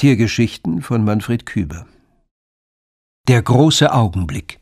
Tiergeschichten von Manfred Küber. Der große Augenblick.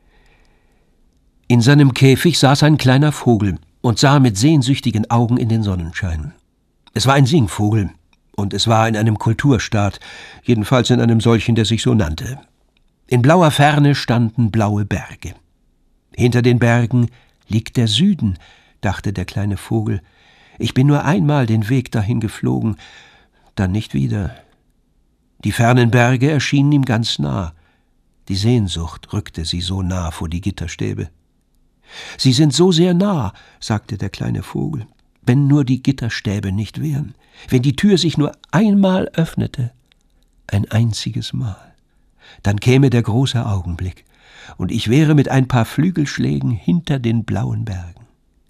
In seinem Käfig saß ein kleiner Vogel und sah mit sehnsüchtigen Augen in den Sonnenschein. Es war ein Singvogel, und es war in einem Kulturstaat, jedenfalls in einem solchen, der sich so nannte. In blauer Ferne standen blaue Berge. Hinter den Bergen liegt der Süden, dachte der kleine Vogel. Ich bin nur einmal den Weg dahin geflogen, dann nicht wieder. Die fernen Berge erschienen ihm ganz nah. Die Sehnsucht rückte sie so nah vor die Gitterstäbe. »Sie sind so sehr nah«, sagte der kleine Vogel, »wenn nur die Gitterstäbe nicht wären, wenn die Tür sich nur einmal öffnete, ein einziges Mal, dann käme der große Augenblick, und ich wäre mit ein paar Flügelschlägen hinter den blauen Bergen.«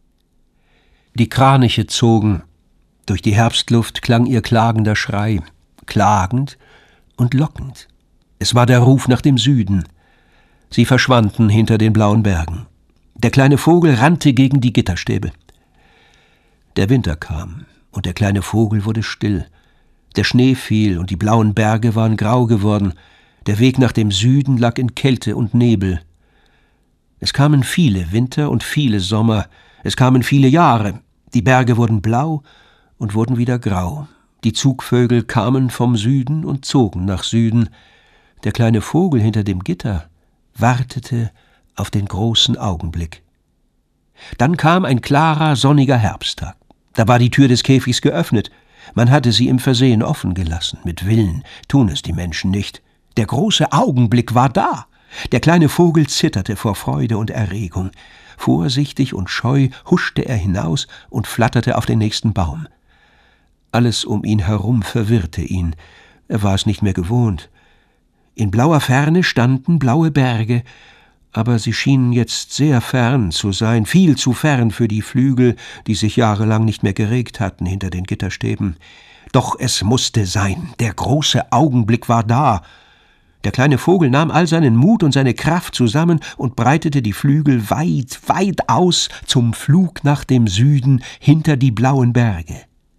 Die Kraniche zogen, durch die Herbstluft klang ihr klagender Schrei, klagend und lockend. Es war der Ruf nach dem Süden. Sie verschwanden hinter den blauen Bergen. Der kleine Vogel rannte gegen die Gitterstäbe. Der Winter kam, und der kleine Vogel wurde still. Der Schnee fiel, und die blauen Berge waren grau geworden. Der Weg nach dem Süden lag in Kälte und Nebel. Es kamen viele Winter und viele Sommer. Es kamen viele Jahre. Die Berge wurden blau und wurden wieder grau. Die Zugvögel kamen vom Süden und zogen nach Süden. Der kleine Vogel hinter dem Gitter wartete auf den großen Augenblick. Dann kam ein klarer, sonniger Herbsttag. Da war die Tür des Käfigs geöffnet. Man hatte sie im Versehen offen gelassen. Mit Willen tun es die Menschen nicht. Der große Augenblick war da. Der kleine Vogel zitterte vor Freude und Erregung. Vorsichtig und scheu huschte er hinaus und flatterte auf den nächsten Baum. Alles um ihn herum verwirrte ihn. Er war es nicht mehr gewohnt. In blauer Ferne standen blaue Berge, aber sie schienen jetzt sehr fern zu sein, viel zu fern für die Flügel, die sich jahrelang nicht mehr geregt hatten hinter den Gitterstäben. Doch es musste sein, der große Augenblick war da. Der kleine Vogel nahm all seinen Mut und seine Kraft zusammen und breitete die Flügel weit, weit aus zum Flug nach dem Süden hinter die blauen Berge.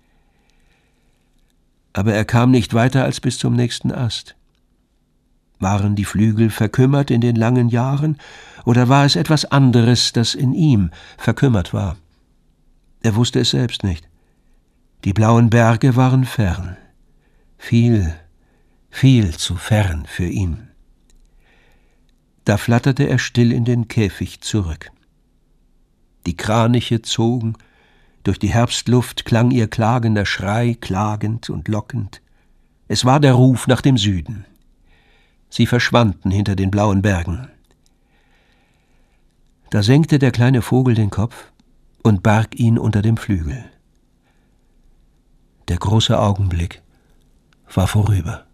Aber er kam nicht weiter als bis zum nächsten Ast. Waren die Flügel verkümmert in den langen Jahren, oder war es etwas anderes, das in ihm verkümmert war? Er wusste es selbst nicht. Die blauen Berge waren fern, viel, viel zu fern für ihn. Da flatterte er still in den Käfig zurück. Die Kraniche zogen, durch die Herbstluft klang ihr klagender Schrei, klagend und lockend. Es war der Ruf nach dem Süden. Sie verschwanden hinter den blauen Bergen. Da senkte der kleine Vogel den Kopf und barg ihn unter dem Flügel. Der große Augenblick war vorüber.